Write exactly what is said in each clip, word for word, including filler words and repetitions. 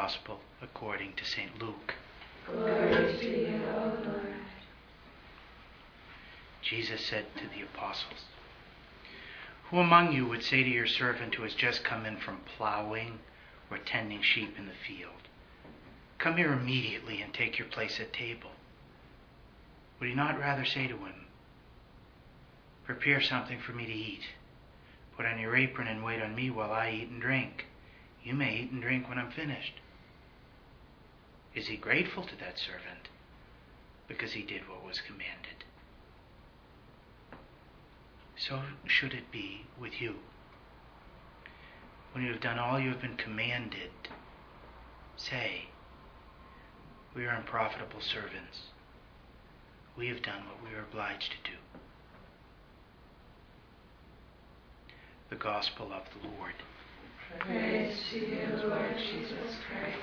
Gospel according to Saint Luke. Glory to you, O Lord. Jesus said to the apostles, "Who among you would say to your servant who has just come in from plowing or tending sheep in the field, 'Come here immediately and take your place at table'? Would he not rather say to him, 'Prepare something for me to eat. Put on your apron and wait on me while I eat and drink. You may eat and drink when I'm finished'? Is he grateful to that servant because he did what was commanded? So should it be with you. When you have done all you have been commanded, say, 'We are unprofitable servants. We have done what we are obliged to do.'" The Gospel of the Lord. Praise to you, Lord Jesus Christ.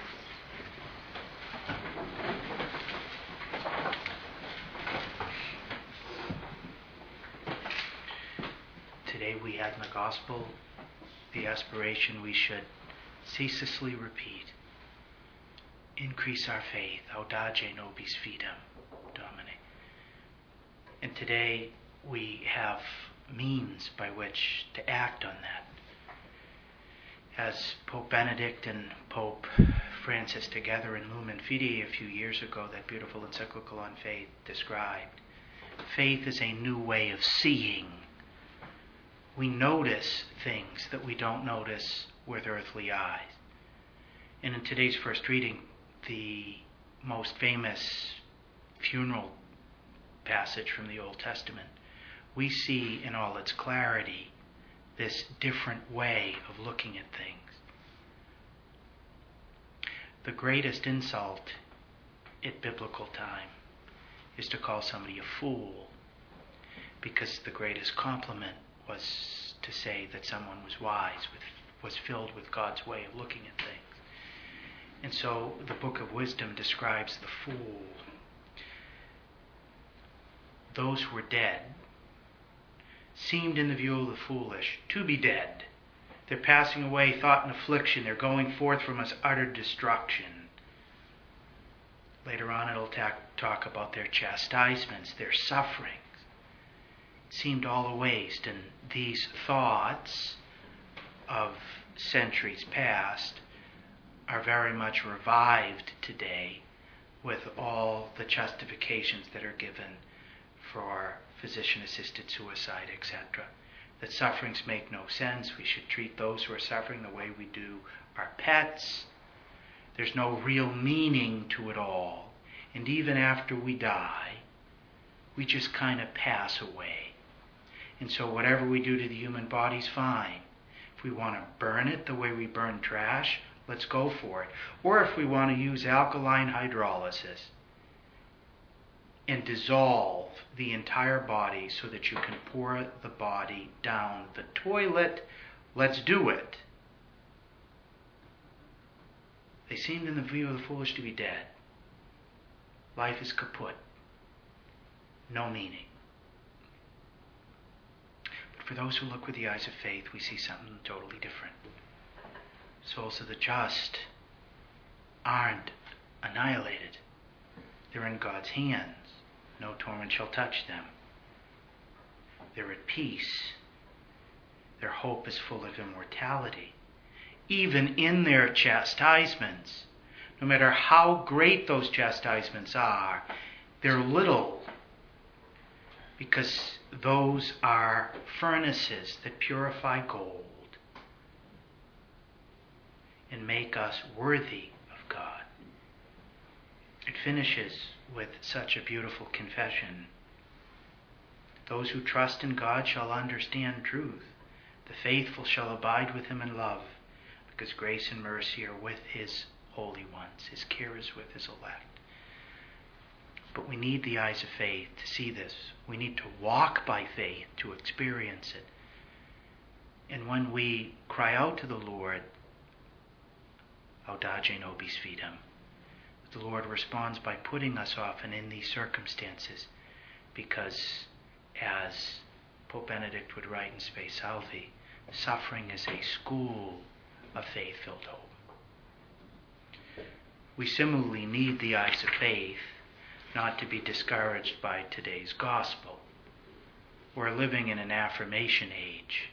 Today we had in the Gospel the aspiration we should ceaselessly repeat. Increase our faith, audace nobis fidem, Domine. And today we have means by which to act on that. As Pope Benedict and Pope Francis together in Lumen Fidei a few years ago, that beautiful encyclical on faith, described, faith is a new way of seeing. We notice things that we don't notice with earthly eyes. And in today's first reading, the most famous funeral passage from the Old Testament, we see in all its clarity this different way of looking at things. The greatest insult at biblical time is to call somebody a fool, because the greatest compliment was to say that someone was wise, with, was filled with God's way of looking at things. And so the Book of Wisdom describes the fool. Those who were dead seemed in the view of the foolish to be dead. They're passing away, thought and affliction. They're going forth from us utter destruction. Later on it'll ta- talk about their chastisements, their sufferings. It seemed all a waste, and these thoughts of centuries past are very much revived today with all the justifications that are given for physician-assisted suicide, et cetera. That sufferings make no sense. We should treat those who are suffering the way we do our pets. There's no real meaning to it all. And even after we die, we just kind of pass away. And so whatever we do to the human body's fine. If we want to burn it the way we burn trash, let's go for it. Or if we want to use alkaline hydrolysis and dissolve the entire body so that you can pour the body down the toilet, let's do it. They seemed in the view of the foolish to be dead. Life is kaput. No meaning. But for those who look with the eyes of faith, we see something totally different. Souls of the just aren't annihilated. They're in God's hands. No torment shall touch them. They're at peace. Their hope is full of immortality. Even in their chastisements, no matter how great those chastisements are, they're little, because those are furnaces that purify gold and make us worthy of God. It finishes with such a beautiful confession. Those who trust in God shall understand truth. The faithful shall abide with him in love, because grace and mercy are with his holy ones. His care is with his elect. But we need the eyes of faith to see this. We need to walk by faith to experience it. And when we cry out to the Lord, audace nobis fidem, the Lord responds by putting us often in these circumstances, because as Pope Benedict would write in Spe Salvi, suffering is a school of faith-filled hope. We similarly need the eyes of faith not to be discouraged by today's gospel. We're living in an affirmation age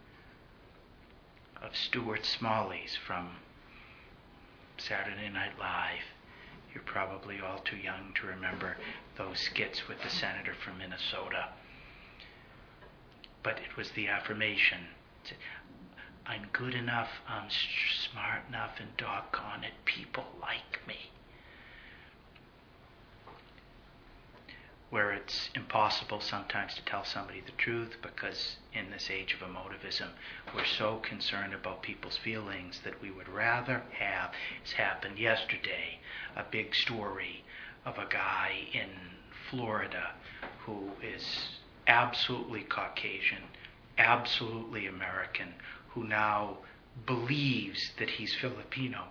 of Stuart Smalley's from Saturday Night Live. You're probably all too young to remember those skits with the senator from Minnesota. But it was the affirmation. I'm good enough, I'm smart enough, and doggone it, people like me. Where it's impossible sometimes to tell somebody the truth because in this age of emotivism, we're so concerned about people's feelings that we would rather have, as happened yesterday, a big story of a guy in Florida who is absolutely Caucasian, absolutely American, who now believes that he's Filipino.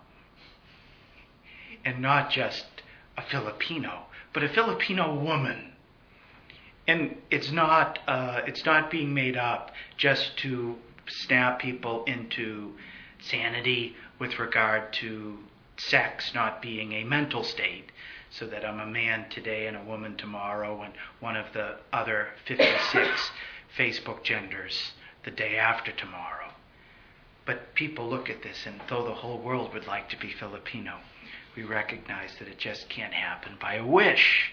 And not just a Filipino, but a Filipino woman. And it's not uh, it's not being made up just to snap people into sanity with regard to sex not being a mental state, so that I'm a man today and a woman tomorrow and one of the other fifty-six Facebook genders the day after tomorrow. But people look at this, and though the whole world would like to be Filipino, we recognize that it just can't happen by a wish.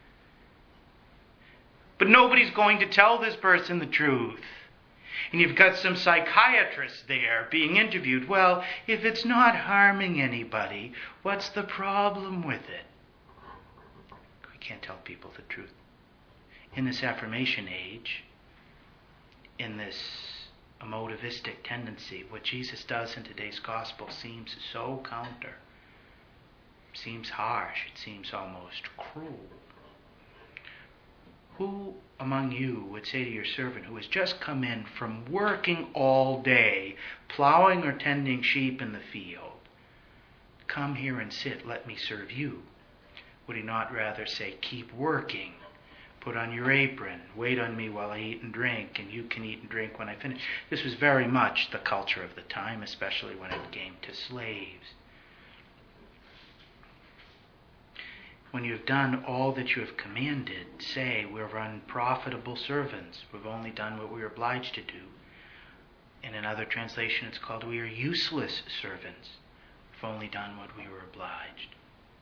But nobody's going to tell this person the truth. And you've got some psychiatrists there being interviewed. Well, if it's not harming anybody, what's the problem with it? We can't tell people the truth. In this affirmation age, in this emotivistic tendency, what Jesus does in today's gospel seems so counter. Seems harsh. It seems almost cruel. Who among you would say to your servant who has just come in from working all day, plowing or tending sheep in the field, come here and sit, let me serve you? Would he not rather say, keep working, put on your apron, wait on me while I eat and drink, and you can eat and drink when I finish? This was very much the culture of the time, especially when it came to slaves. When you have done all that you have commanded, say, we're unprofitable servants. We've only done what we are obliged to do. In another translation, it's called, we are useless servants. We've only done what we were obliged.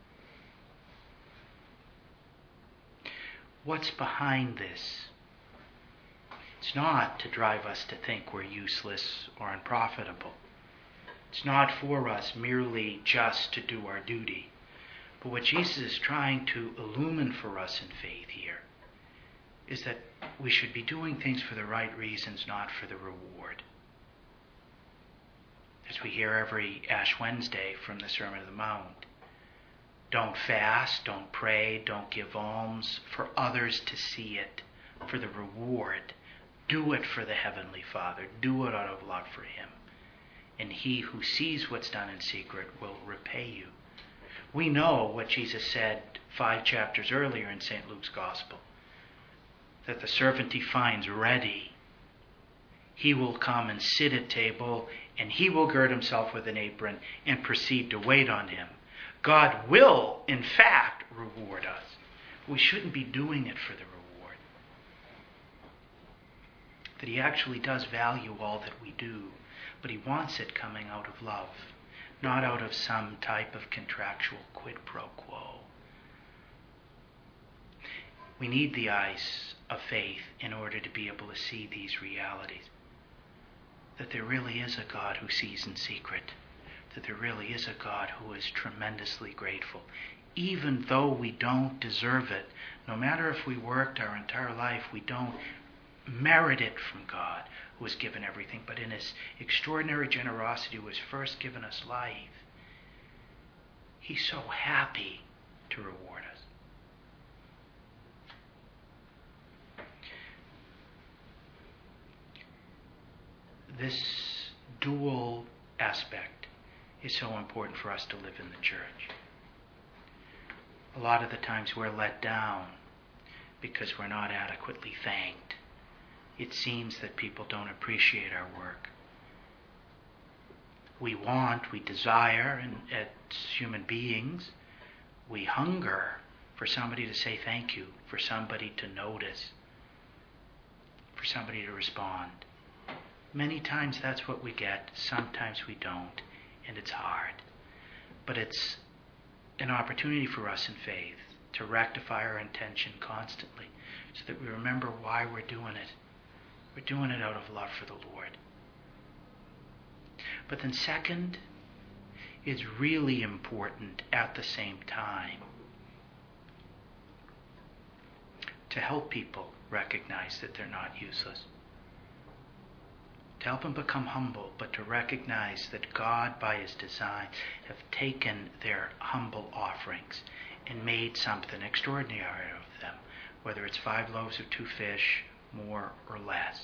What's behind this? It's not to drive us to think we're useless or unprofitable. It's not for us merely just to do our duty. But what Jesus is trying to illumine for us in faith here is that we should be doing things for the right reasons, not for the reward. As we hear every Ash Wednesday from the Sermon on the Mount, don't fast, don't pray, don't give alms for others to see it, for the reward. Do it for the Heavenly Father. Do it out of love for Him. And He who sees what's done in secret will repay you. We know what Jesus said five chapters earlier in Saint Luke's Gospel, that the servant he finds ready, he will come and sit at table, and he will gird himself with an apron and proceed to wait on him. God will, in fact, reward us. We shouldn't be doing it for the reward. That He actually does value all that we do, but He wants it coming out of love, not out of some type of contractual quid pro quo. We need the eyes of faith in order to be able to see these realities. That there really is a God who sees in secret. That there really is a God who is tremendously grateful. Even though we don't deserve it, no matter if we worked our entire life, we don't merit it from God, who has given everything, but in His extraordinary generosity, who has first given us life. He's so happy to reward us. This dual aspect is so important for us to live in the church. A lot of the times we're let down because we're not adequately thanked. It seems that people don't appreciate our work. we want, we desire, and as human beings, we hunger for somebody to say thank you, for somebody to notice, for somebody to respond. Many times that's what we get, sometimes we don't, and it's hard. But it's an opportunity for us in faith to rectify our intention constantly so that we remember why we're doing it. We're doing it out of love for the Lord. But then second, it's really important at the same time to help people recognize that they're not useless. To help them become humble, but to recognize that God, by His design, have taken their humble offerings and made something extraordinary out of them, whether it's five loaves of two fish, more or less.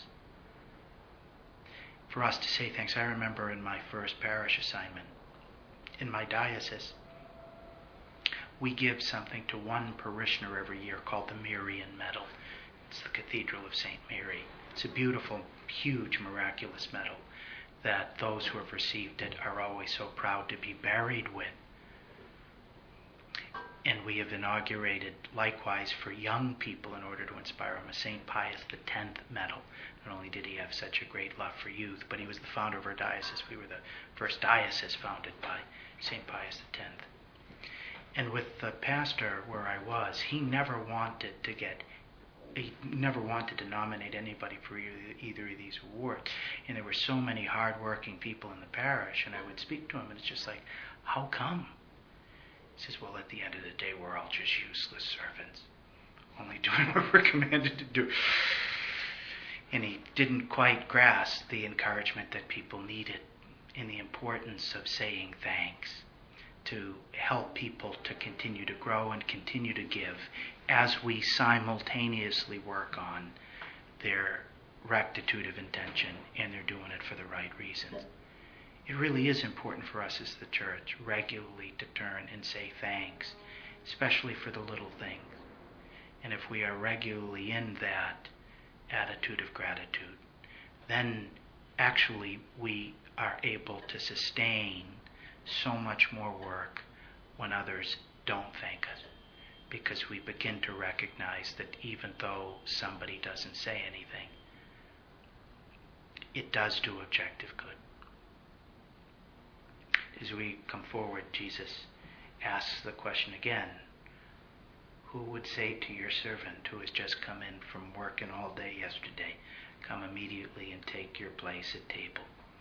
For us to say thanks. I remember in my first parish assignment, in my diocese, we give something to one parishioner every year called the Marian Medal. It's the Cathedral of Saint Mary. It's a beautiful, huge, miraculous medal that those who have received it are always so proud to be buried with. And we have inaugurated, likewise, for young people in order to inspire them, a Saint Pius X medal. Not only did he have such a great love for youth, but he was the founder of our diocese. We were the first diocese founded by Saint Pius X. And with the pastor where I was, he never wanted to get He never wanted to nominate anybody for either of these awards. And there were so many hard-working people in the parish, and I would speak to him, and it's just like, how come? He says, well, at the end of the day, we're all just useless servants, only doing what we're commanded to do. And he didn't quite grasp the encouragement that people needed in the importance of saying thanks, to help people to continue to grow and continue to give as we simultaneously work on their rectitude of intention and they're doing it for the right reasons. It really is important for us as the church regularly to turn and say thanks, especially for the little things. And if we are regularly in that attitude of gratitude, then actually we are able to sustain so much more work when others don't thank us, because we begin to recognize that even though somebody doesn't say anything, it does do objective good. As we come forward, Jesus asks the question again, who would say to your servant who has just come in from working all day yesterday, come immediately and take your place at table?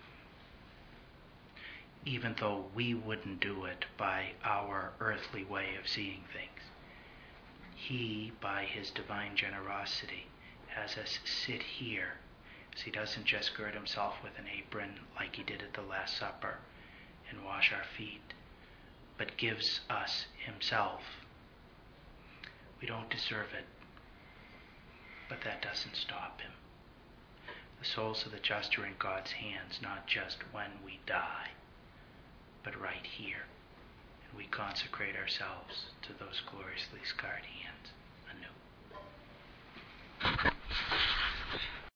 Even though we wouldn't do it by our earthly way of seeing things, He, by His divine generosity, has us sit here, as He doesn't just gird Himself with an apron like He did at the Last Supper and wash our feet, but gives us Himself. We don't deserve it, but that doesn't stop Him. The souls of the just are in God's hands, not just when we die, but right here. And we consecrate ourselves to those gloriously scarred hands anew.